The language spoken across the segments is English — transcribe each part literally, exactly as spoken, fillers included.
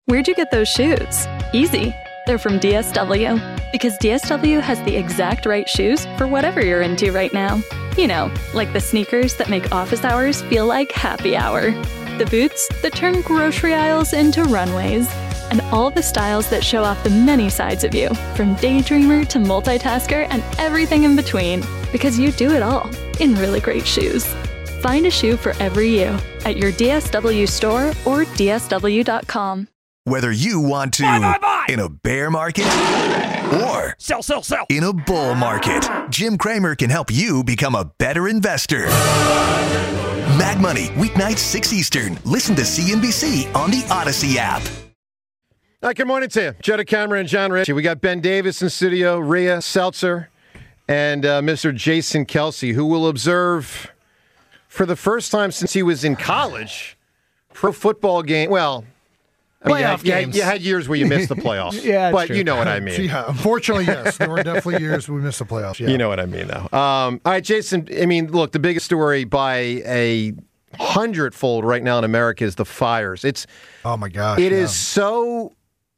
Where'd you get those shoes? Easy. They're from D S W. Because D S W has the exact right shoes for whatever you're into right now. You know, like the sneakers that make office hours feel like happy hour. The boots that turn grocery aisles into runways. And all the styles that show off the many sides of you, from daydreamer to multitasker and everything in between. Because you do it all in really great shoes. Find a shoe for every you at your D S W store or D S W dot com. Whether you want to buy, buy, buy. in a bear market or sell, sell, sell. in a bull market, Jim Cramer can help you become a better investor. Mad Money, weeknights six Eastern. Listen to C N B C on the Odyssey app. All right, good morning to you. Joe DeCamara and John Ritchie. We got Ben Davis in studio, Rhea Seltzer, and uh, Mister Jason Kelsey, who will observe for the first time since he was in college pro football game. Well, I mean, playoff you had, games. You had years where you missed the playoffs. yeah, but true. you know what I mean. Yeah, unfortunately, yes. There were definitely years we missed the playoffs. Yeah. You know what I mean, though. Um, all right, Jason, I mean, look, the biggest story by a hundredfold right now in America is the fires. It's Oh, my gosh. It yeah. is so...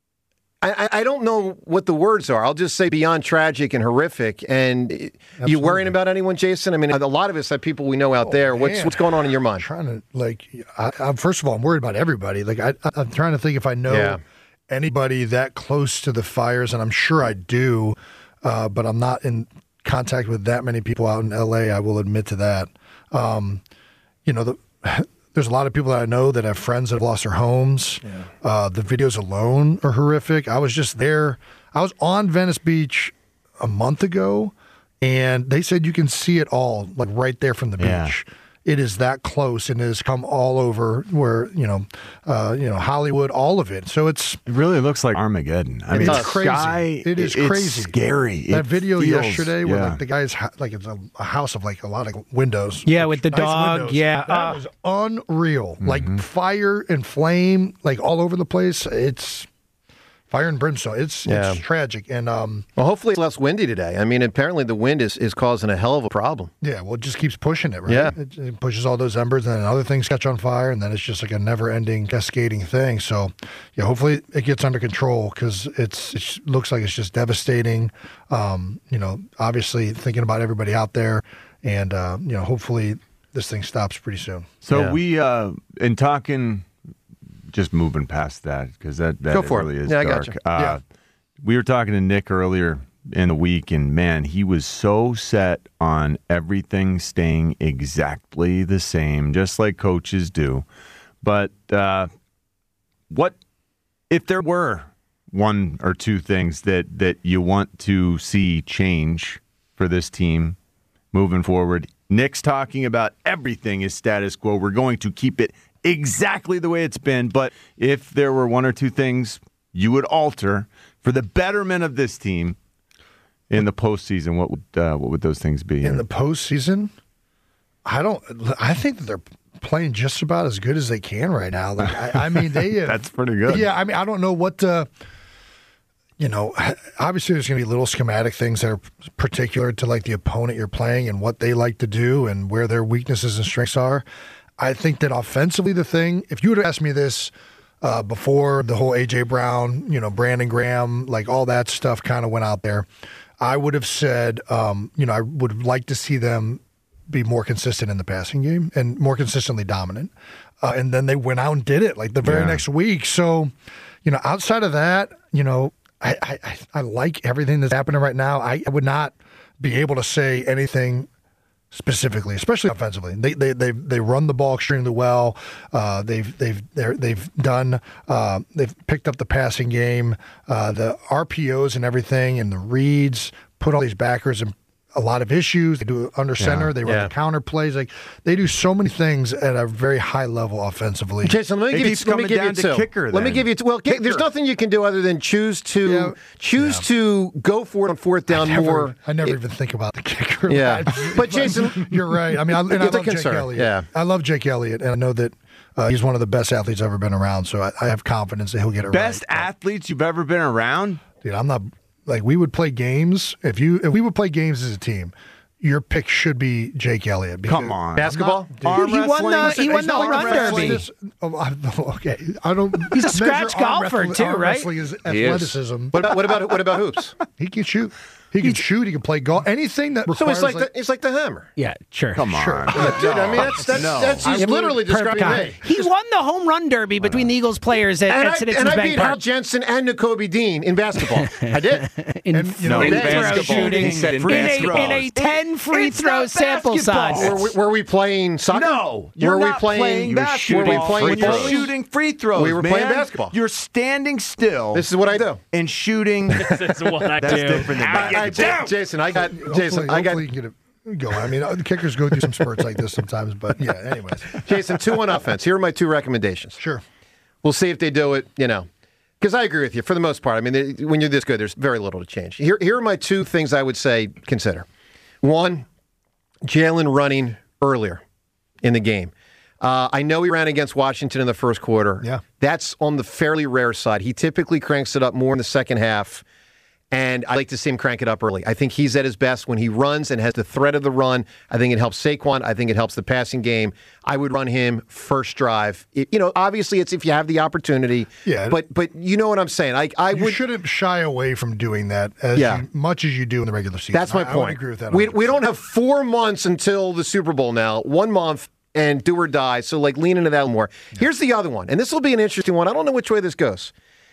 I, I don't know what the words are. I'll just say beyond tragic and horrific. And Absolutely. you worrying about anyone, Jason? I mean, a lot of us have people we know out Oh, there. What's man. what's going on in your mind? I'm trying to, like, I, I'm, first of all, I'm worried about everybody. Like, I, I'm trying to think if I know Yeah. anybody that close to the fires, and I'm sure I do, uh, but I'm not in contact with that many people out in L A, I will admit to that. Um, you know, the... There's a lot of people that I know that have friends that have lost their homes. Yeah. Uh, the videos alone are horrific. I was just there. I was on Venice Beach a month ago, and they said you can see it all, like right there from the Yeah. beach. It is that close, and it has come all over where, you know, uh, you know, Hollywood, all of it. So it's... It really looks like Armageddon. I It mean, is the crazy. sky, It is it's crazy. scary. That It video feels- yesterday where yeah. like the guy's ha- like it's a, a house of like a lot of windows. Yeah, like, with the nice dog, windows. yeah. That Uh, was unreal. Mm-hmm. Like fire and flame, like all over the place. It's fire and brimstone. It's Yeah. it's tragic. And um, Well, hopefully it's less windy today. I mean, apparently the wind is, is causing a hell of a problem. yeah, well, it just keeps pushing it, right? Yeah. It, it pushes all those embers, and then other things catch on fire, and then it's just like a never-ending cascading thing. So, yeah, hopefully it gets under control because it's it looks like it's just devastating. Um, you know, obviously thinking about everybody out there, and uh, you know, hopefully this thing stops pretty soon. So Yeah. we, uh, in talking, just moving past that, because that, that Go for it. really is Yeah, I dark. gotcha. Uh, Yeah. We were talking to Nick earlier in the week, and man, he was so set on everything staying exactly the same, just like coaches do. But uh, what if there were one or two things that, that you want to see change for this team moving forward? Nick's talking about everything is status quo. We're going to keep it exactly the way it's been. But if there were one or two things you would alter for the betterment of this team in the postseason, what would uh, what would those things be? In the postseason, I don't. I think that they're playing just about as good as they can right now. Like, I, I mean, they have, That's pretty good. Yeah, I mean, I don't know what. Uh, you know, obviously there's going to be little schematic things that are particular to like the opponent you're playing and what they like to do and where their weaknesses and strengths are. I think that offensively, the thing, if you would have asked me this uh, before the whole A J Brown, you know, Brandon Graham, like all that stuff kind of went out there, I would have said, um, you know, I would like to see them be more consistent in the passing game and more consistently dominant. Uh, and then they went out and did it like the very Yeah. next week. So, you know, outside of that, you know, I, I, I like everything that's happening right now. I, I would not be able to say anything specifically, especially offensively. They they they they run the ball extremely well. Uh, they've they've they're, they've done uh, they've picked up the passing game, uh, the R P Os and everything, and the reads. Put all these backers in a lot of issues. They do under center. Yeah. They run Yeah. the counter plays. Like they do so many things at a very high level offensively. Jason, let me It give you, keeps let me coming give you down to two. kicker, Let me then. give you two. Well, kick, there's Kicker. nothing you can do other than choose to Yeah. choose Yeah. to go for it on fourth down I never, more. I never It- even think about the kicker. Yeah. But, But, Jason- you're right. I mean, I, and I It's a love Jake concern, Elliott. yeah. I love Jake Elliott, and I know that uh, he's one of the best athletes I've ever been around. So I, I have confidence that he'll get it Best right. athletes you've ever been around? Dude, I'm not like we would play games if you if we would play games as a team. your pick should be Jake Elliott. Come on. Basketball? Dude, he won the he won the home run derby. This, oh, I, okay, I don't. He's a scratch measure arm golfer wrestling- too, arm right? Wrestling is He is. athleticism. What about what about what about hoops? He can shoot. He can shoot. He can play golf. Anything that So requires it's like, the, it's like the hammer. Yeah, sure. Come on. Sure. Yeah, dude, I mean that's that's, No. that's he's literally describing me. He won the home run derby between the Eagles players at, And at I, Citizens and I Bank beat Hal Park. Jensen and N'Kobe Dean in basketball. I did. In, And, you No, know, in free throw basketball. shooting. He said in, free a, throws. in a ten free It's throw not sample basketball. size. Were we, were we playing soccer? No, you're were not we playing, playing you were basketball. Were we playing when you're bowling? shooting free throws, We were man, playing basketball. You're standing still. This is what I do. and shooting. This is what I That's do. different than All right, basketball. J- Jason, I got hopefully, Jason. I got hopefully you can get it going. I mean, uh, the kickers go through some spurts like this sometimes, but yeah. Anyways, Jason. Two on offense. Here are my two recommendations. sure. We'll see if they do it. You know, because I agree with you for the most part. I mean, they, when you're this good, there's very little to change. Here, here are my two things I would say consider. One, Jalen running earlier in the game. Uh, I know he ran against Washington in the first quarter. Yeah. That's on the fairly rare side. He typically cranks it up more in the second half, and I like to see him crank it up early. I think he's at his best when he runs and has the threat of the run. I think it helps Saquon. I think it helps the passing game. I would run him first drive. It, you know, obviously it's if you have the opportunity. Yeah. But but you know what I'm saying. I I You would. shouldn't shy away from doing that as Yeah. you, much as you do in the regular season. That's my I, point. I would agree with that. We one hundred we percent. don't have four months until the Super Bowl now. One month and do or die. So like lean into that more. Here's the other one, and this will be an interesting one. I don't know which way this goes.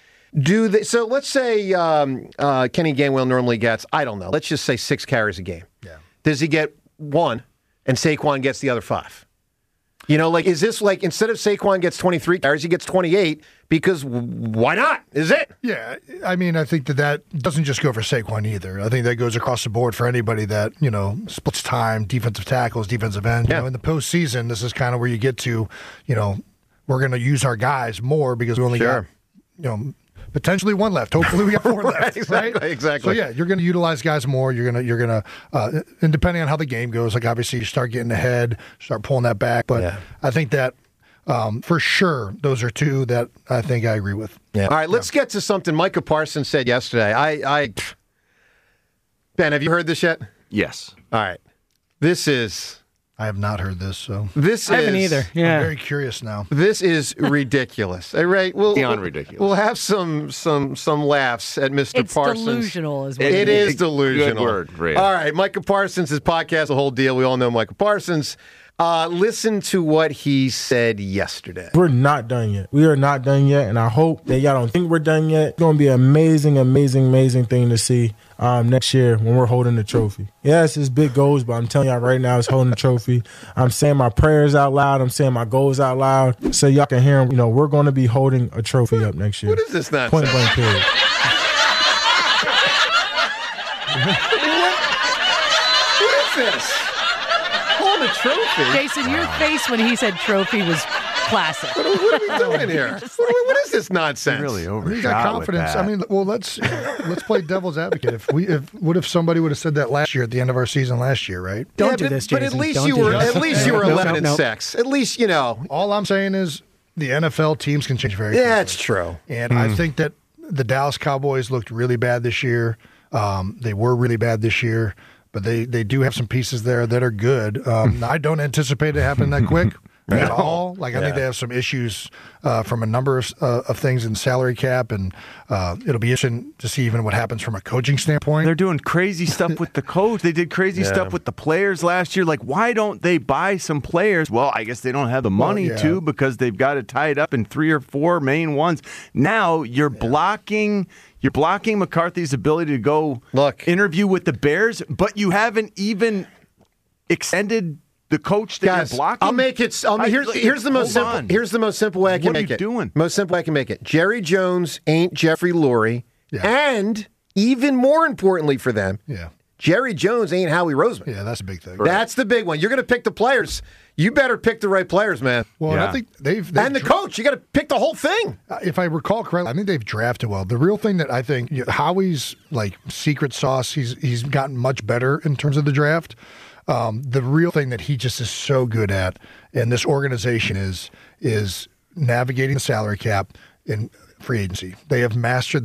Do they, so let's say um, uh, Kenny Gainwell normally gets, I don't know, let's just say six carries a game. Yeah. Does he get one and Saquon gets the other five? You know, like, is this like instead of Saquon gets twenty-three carries, he gets twenty-eight because w- why not? Is it? Yeah, I mean, I think that that doesn't just go for Saquon either. I think that goes across the board for anybody that, you know, splits time, defensive tackles, defensive end. Yeah. You know, in the postseason, this is kind of where you get to, you know, we're going to use our guys more because we only Sure. got, you know, potentially one left. Hopefully, we got four Right, left. exactly, right? exactly. So yeah, you're going to utilize guys more. You're going to you're going to, uh, and depending on how the game goes, like obviously you start getting ahead, start pulling that back. But Yeah. I think that um, for sure, those are two that I think I agree with. Yeah. All right, let's get to something Micah Parsons said yesterday. I, I, Ben, have you heard this yet? Yes. All right, this is I have not heard this, so this I is haven't either. I'm Yeah. very curious now. This is ridiculous. All right, we'll, Beyond we'll- ridiculous. We'll have some some some laughs at Mister It's Parsons. delusional is what It it is is. delusional. Good word, Rhea. All right, Micah Parsons' podcast, the whole deal. We all know Micah Parsons. Uh, listen to what he said yesterday. We're not done yet. We are not done yet, and I hope that y'all don't think we're done yet. It's going to be an amazing, amazing, amazing thing to see um, next year when we're holding the trophy. Yes, it's big goals, but I'm telling y'all right now, it's holding the trophy. I'm saying my prayers out loud. I'm saying my goals out loud so y'all can hear them. You know, we're going to be holding a trophy up next year. What is this nonsense? Point blank period. What is this? Hold a trophy. Jason, your face when he said trophy was classic. What are we doing here? What, what is this nonsense? Really I overshot mean, you got confidence. With that. I mean, well, let's let's play devil's advocate. If we, if what if somebody would have said that last year at the end of our season last year, right? Don't Yeah, do but, this, but at Jason. least Don't you do were this. at least you were Nope, eleven nope, and nope. six. At least you know. All I'm saying is the N F L teams can change very. Yeah, quickly. it's true. And I think that the Dallas Cowboys looked really bad this year. Um, they were really bad this year, but they, they do have some pieces there that are good. Um, I don't anticipate it happening that quick at all. Like I think they have some issues uh, from a number of, uh, of things in salary cap, and uh, it'll be interesting to see even what happens from a coaching standpoint. They're doing crazy stuff with the coach. They did crazy Yeah. stuff with the players last year. Like, why don't they buy some players? Well, I guess they don't have the money yeah. to because they've got it tied up in three or four main ones. Now you're blocking. You're blocking McCarthy's ability to go Look. interview with the Bears, but you haven't even extended the coach that Guys, you're blocking. I'll make it. I'll, I- here's like, here's the most hold simple. on. Here's the most simple way I can What are make you it. doing? Most simple way I can make it. Jerry Jones ain't Jeffrey Lurie, Yeah. and even more importantly for them, yeah, Jerry Jones ain't Howie Roseman. yeah, that's a big thing. That's the big one. You're going to pick the players. You better pick the right players, man. Well, and Yeah. I think they've, they've And the dra- coach. You got to pick the whole thing. Uh, If I recall correctly, I think they've drafted well. The real thing that I think you know, Howie's like secret sauce, he's he's gotten much better in terms of the draft. Um, the real thing that he just is so good at, and this organization is is navigating the salary cap in free agency. They have mastered that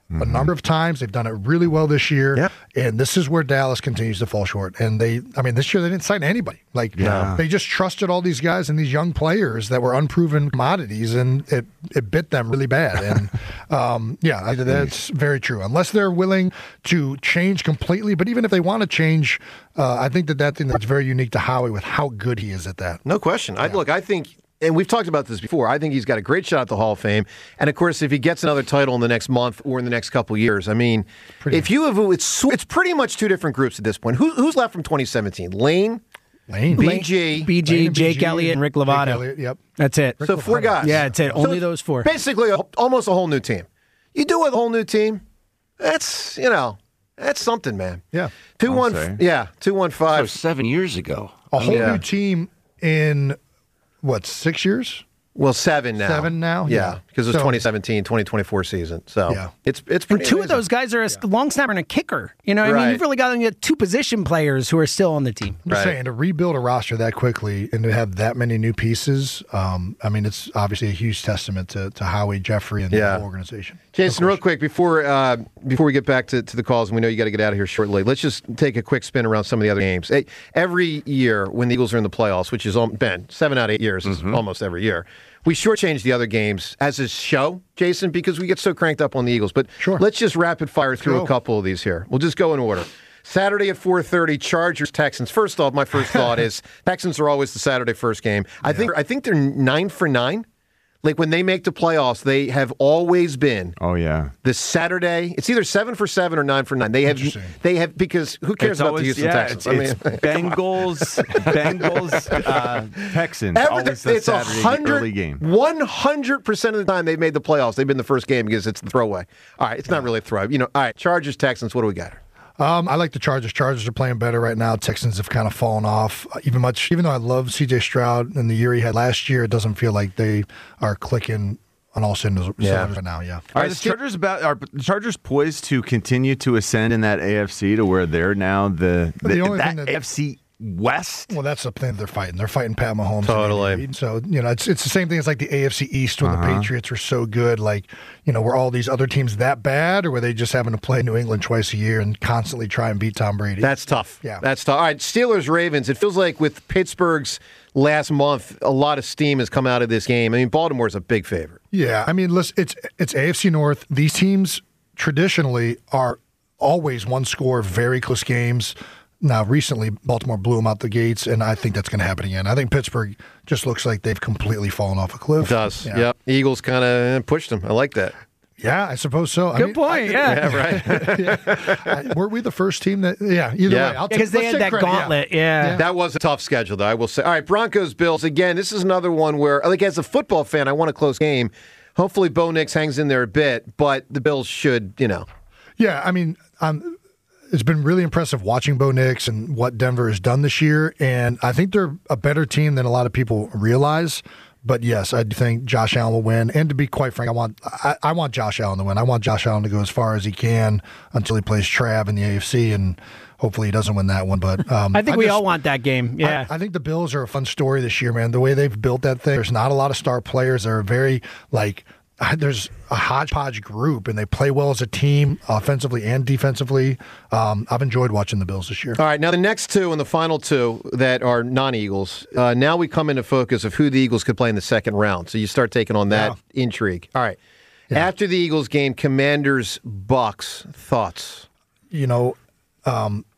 a number of times. They've done it really well this year. Yep. And this is where Dallas continues to fall short. And they, I mean, this year they didn't sign anybody. Like, Yeah. they just trusted all these guys and these young players that were unproven commodities, and it, it bit them really bad. And um, yeah, I- that's very true. Unless they're willing to change completely, but even if they want to change, uh, I think that that thing that's very unique to Howie with how good he is at that. No question. I, look, I think, and we've talked about this before, I think he's got a great shot at the Hall of Fame. And, of course, if he gets another title in the next month or in the next couple of years, I mean, if you have, it's, it's pretty much two different groups at this point. Who, who's left from twenty seventeen? Lane, Lane. B G, B G, Lane and Jake B G, Elliott, and Rick Lovato. Jake Elliott, yep. That's it. So four guys. Yeah, that's it. So Only it's those four. Basically, a, almost a whole new team. You do with a whole new team, that's, you know, that's something, man. Yeah. Two I'll one, say. yeah, two one That five. was seven years ago. A whole Yeah. new team in, what, six years? Well, seven now. Seven now? Yeah, Yeah. because it was So- twenty seventeen, twenty twenty-four season. So Yeah. it's it's And pretty two of amazing. those guys are a long snapper and a kicker. You know, what I Right. mean, you've really got to get two position players who are still on the team. I'm just Right. saying, to rebuild a roster that quickly and to have that many new pieces, um, I mean, it's obviously a huge testament to, to Howie, Jeffrey, and Yeah. the whole organization. Jason, real quick before uh, before we get back to, to the calls, and we know you got to get out of here shortly. Let's just take a quick spin around some of the other games. Hey, every year when the Eagles are in the playoffs, which is al- been seven out of eight years, is almost every year, we shortchange the other games as a show, Jason, because we get so cranked up on the Eagles. But Sure. let's just rapid fire through go. a couple of these here. We'll just go in order. Saturday at four thirty, Chargers Texans. First off, my first thought is Texans are always the Saturday first game. I think I think they're nine for nine. Like when they make the playoffs, they have always been Oh, yeah. the Saturday. It's either seven for seven or nine for nine. They have Interesting. they have because who cares It's about always- the Houston yeah, Texans? It's, it's Bengals, Bengals, uh, Texans. Every- always the it's a Saturday hundred, early game. one hundred percent of the time they've made the playoffs, they've been the first game because it's the throwaway. All right, it's not really a throw. You know, all right, Chargers, Texans, what do we got? Um, I like the Chargers. Chargers are playing better right now. Texans have kind of fallen off. Uh, Even much, even though I love C J Stroud and the year he had last year, it doesn't feel like they are clicking on all cylinders Yeah. right now. Yeah. Are the Chargers about? Are the Chargers poised to continue to ascend in that A F C to where they're now the, the, The only that, thing that- A F C West? Well, that's the thing they're fighting. They're fighting Pat Mahomes. and Totally. Andy Reid. So, you know, it's it's the same thing as like the A F C East when Uh-huh. the Patriots were so good. Like, you know, were all these other teams that bad, or were they just having to play New England twice a year and constantly try and beat Tom Brady? That's tough. Yeah. That's tough. All right, Steelers, Ravens. It feels like with Pittsburgh's last month, a lot of steam has come out of this game. I mean, Baltimore's a big favorite. Yeah, I mean, listen, it's it's A F C North. These teams traditionally are always one score, very close games. Now, recently, Baltimore blew them out the gates, and I think that's going to happen again. I think Pittsburgh just looks like they've completely fallen off a cliff. It does. Yeah. Yep. Eagles kind of pushed them. I like that. Yeah, I suppose so. I Good mean, point. Yeah. Yeah, right. I- were we the first team that? Yeah, either Yeah. way. I'll take- Because they let's had take that credit, yeah. gauntlet. Yeah. That was a tough schedule, though, I will say. All right, Broncos, Bills. Again, this is another one where, like, as a football fan, I want a close game. Hopefully, Bo Nix hangs in there a bit, but the Bills should, you know. Yeah, I mean, um, it's been really impressive watching Bo Nix and what Denver has done this year, and I think they're a better team than a lot of people realize. But yes, I do think Josh Allen will win. And to be quite frank, I want I, I want Josh Allen to win. I want Josh Allen to go as far as he can until he plays Trav in the A F C, and hopefully he doesn't win that one. But um, I think we just- all want that game. Yeah. I, I think the Bills are a fun story this year, man. The way they've built that thing, there's not a lot of star players. They're very, like, there's a hodgepodge group, and they play well as a team, offensively and defensively. Um, I've enjoyed watching the Bills this year. All right, now the next two and the final two that are non-Eagles, uh, now we come into focus of who the Eagles could play in the second round. So you start taking on that intrigue. All right. After the Eagles game, Commanders, Bucks, thoughts? You know, um,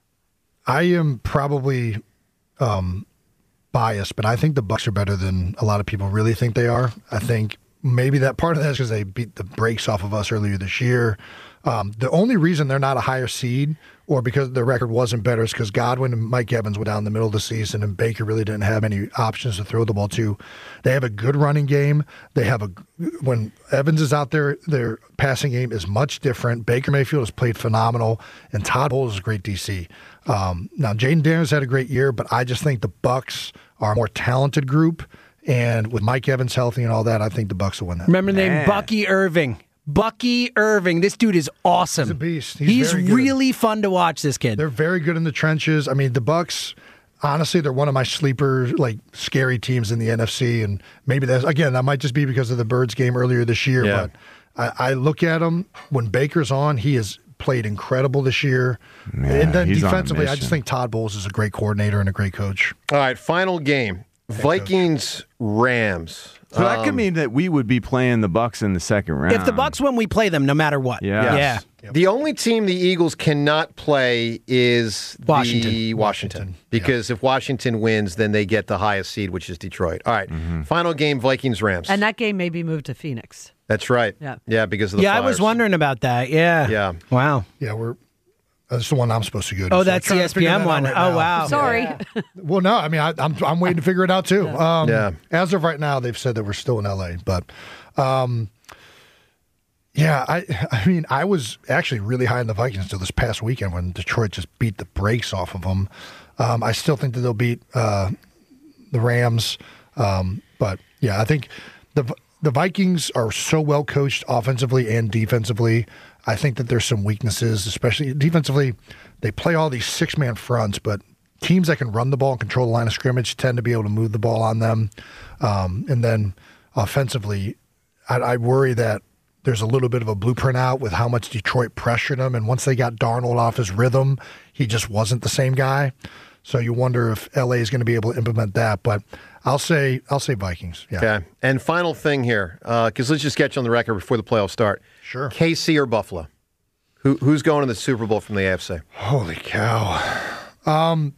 I am probably um, biased, but I think the Bucks are better than a lot of people really think they are. I think maybe that part of that is because they beat the brakes off of us earlier this year. Um, the only reason they're not a higher seed, or because their record wasn't better, is because Godwin and Mike Evans were down in the middle of the season, and Baker really didn't have any options to throw the ball to. They have a good running game. They have a when Evans is out there, their passing game is much different. Baker Mayfield has played phenomenal, and Todd Bowles is a great D C. Um, now, Jaden Daniels had a great year, but I just think the Bucks are a more talented group, and with Mike Evans healthy and all that, I think the Bucks will win that. Remember the name Bucky Irving. Bucky Irving. This dude is awesome. He's a beast. He's He's, very good. really fun to watch, this kid. They're very good in the trenches. I mean, the Bucks, honestly, they're one of my sleeper, like, scary teams in the N F C. And maybe that's, again, that might just be because of the Birds game earlier this year. Yeah. But I, I look at him when Baker's on. He has played incredible this year. Yeah, and then he's on a defensively, I mission. just think Todd Bowles is a great coordinator and a great coach. All right, final game. Vikings Rams. So that could Um, mean that we would be playing the Bucks in the second round. If the Bucks win, we play them no matter what. Yeah. Yeah. Yep. The only team the Eagles cannot play is Washington. the Washington. Washington, Because if Washington wins, then they get the highest seed, which is Detroit. All right, Mm-hmm. final game, Vikings-Rams. And that game may be moved to Phoenix. That's right. Yeah. Yeah, because of the Yeah, I Flyers. was wondering about that. Yeah. Yeah. Wow. Yeah, we're that's the one I'm supposed to go to. Oh, so that's I'm the trying to figure E S P N that out one. right Oh, now. wow. Sorry. Well, no, I mean, I, I'm I'm waiting to figure it out too. Um, Yeah. As of right now, they've said that we're still in L A, but um, yeah, I I mean, I was actually really high on the Vikings until this past weekend when Detroit just beat the brakes off of them. Um, I still think that they'll beat uh, the Rams, um, but yeah, I think the the Vikings are so well coached offensively and defensively. I think that there's some weaknesses, especially defensively. They play all these six man fronts, but teams that can run the ball and control the line of scrimmage tend to be able to move the ball on them. Um, and then offensively, I, I worry that there's a little bit of a blueprint out with how much Detroit pressured him. And once they got Darnold off his rhythm, he just wasn't the same guy. So you wonder if L A is going to be able to implement that. But I'll say I'll say Vikings. Yeah. Okay. And final thing here, because let's just get you on the record before the playoffs start. Sure. K C or Buffalo? Who, who's going to the Super Bowl from the A F C? Holy cow. Um,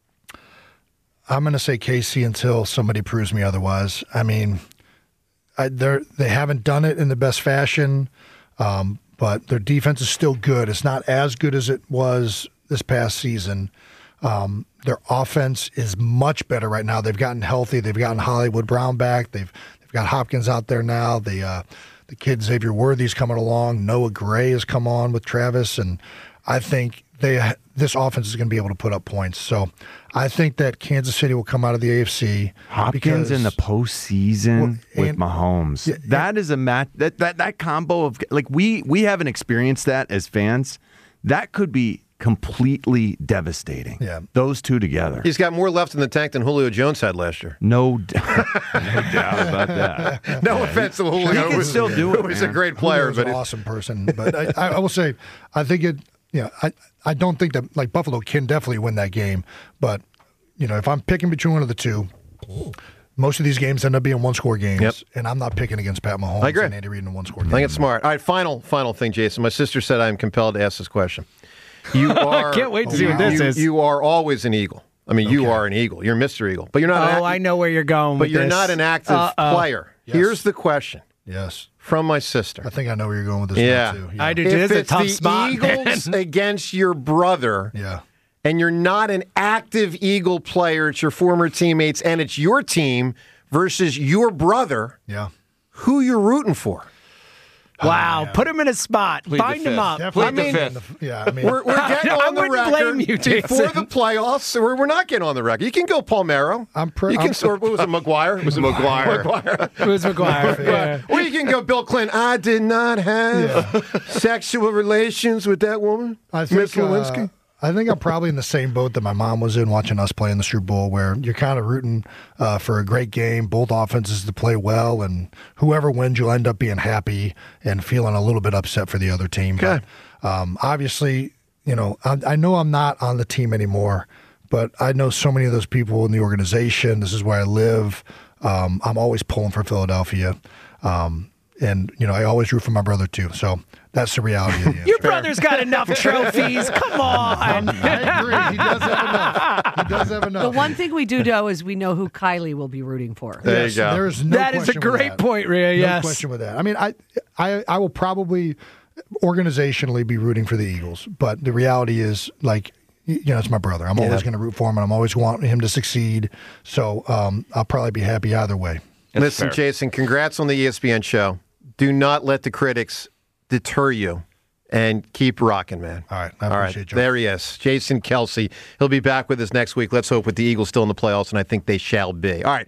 I'm going to say K C until somebody proves me otherwise. I mean, I, they're, they haven't done it in the best fashion, um, but their defense is still good. It's not as good as it was this past season. Um, their offense is much better right now. They've gotten healthy. They've gotten Hollywood Brown back. They've they've got Hopkins out there now. The uh, the kid Xavier Worthy's coming along. Noah Gray has come on with Travis, and I think they this offense is going to be able to put up points. So I think that Kansas City will come out of the A F C. Hopkins because, in the postseason Well, with and- Mahomes. Yeah, that is a match. That, that that combo of like we we haven't experienced that as fans. That could be completely devastating. Yeah. Those two together. He's got more left in the tank than Julio Jones had last year. No, d- no doubt about that. No offense to Julio. He can who was- still do it, who was a man. great player, Julio's but an it- awesome person. But I, I, I will say, I think it. Yeah, I I don't think that like Buffalo can definitely win that game. But you know, if I'm picking between one of the two, most of these games end up being one score games, Yep. and I'm not picking against Pat Mahomes I agree. and Andy Reid in a one score I game. think it's smart. All right, final final thing, Jason. My sister said I am compelled to ask this question. You are. can't wait to see what you- this you- is. You are always an Eagle. I mean, you Okay. are an Eagle. You're Mister Eagle, but you're not. an Oh, act- I know where you're going But with you're this. not an active Uh-oh. player. Yes. Here's the question Yes, from my sister. I think I know where you're going with this. Yeah. one too. I do too. If This is a it's tough the spot. Eagles against your brother, Yeah. and you're not an active Eagle player, it's your former teammates, and it's your team versus your brother, Yeah. who you're rooting for? Wow. Put him in a spot. Plead the Find him fifth. up. Definitely I mean, the fifth. Yeah. I mean, We're, we're getting I on the wouldn't record blame you, before Jason. the playoffs. We're, we're not getting on the record. You can go Palmero. I'm pre- You can I'm- sort. What was it, McGuire? It was McGuire. McGuire. it was McGuire. Yeah. Or you can go Bill Clinton. I did not have sexual relations with that woman, I think, Miss Lewinsky. uh, I think I'm probably in the same boat that my mom was in watching us play in the Super Bowl, where you're kind of rooting uh, for a great game, both offenses to play well, and whoever wins, you'll end up being happy and feeling a little bit upset for the other team. Okay. But um, obviously, you know, I, I know I'm not on the team anymore, but I know so many of those people in the organization. This is where I live. Um, I'm always pulling for Philadelphia. Um, and, you know, I always root for my brother, too. So that's the reality of the answer. Your brother's got enough trophies. Come on. I agree. He does have enough. He does have enough. The one thing we do know is we know who Kylie will be rooting for. There Yes, you go. There is no That is a question with great that. point, Rhea. No Yes. question with that. I mean, I, I, I will probably organizationally be rooting for the Eagles, but the reality is, like, you know, it's my brother. I'm always going to root for him, and I'm always wanting him to succeed. So um, I'll probably be happy either way. Listen, fair. Jason, congrats on the E S P N show. Do not let the critics deter you, and keep rocking, man. All right. I All right. appreciate you. There he is, Jason Kelsey. He'll be back with us next week. Let's hope with the Eagles still in the playoffs, and I think they shall be. All right.